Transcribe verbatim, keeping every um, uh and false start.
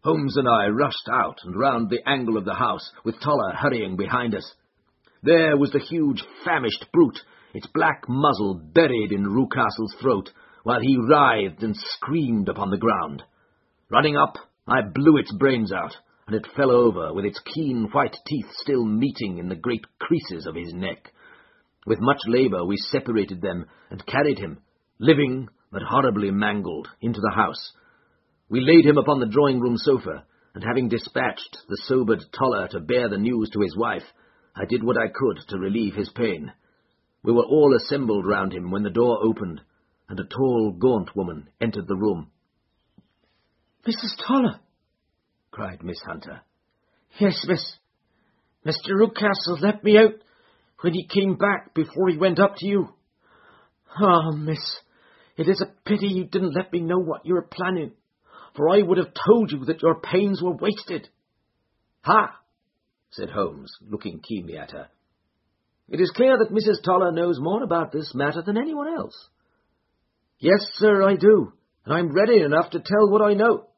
Holmes and I rushed out and round the angle of the house, with Toller hurrying behind us. There was the huge, famished brute, its black muzzle buried in Rucastle's throat, while he writhed and screamed upon the ground. Running up, I blew its brains out, and it fell over, with its keen white teeth still meeting in the great creases of his neck. With much labour we separated them and carried him, living but horribly mangled, into the house. We laid him upon the drawing-room sofa, and having dispatched the sobered Toller to bear the news to his wife, I did what I could to relieve his pain. We were all assembled round him when the door opened, and a tall, gaunt woman entered the room. "Missus Toller!" cried Miss Hunter. "Yes, miss. Mister Rucastle let me out when he came back before he went up to you. Ah, oh, miss, it is a pity you didn't let me know what you were planning, for I would have told you that your pains were wasted." "Ha!" said Holmes, looking keenly at her. "It is clear that Missus Toller knows more about this matter than anyone else." "Yes, sir, I do, and I'm ready enough to tell what I know.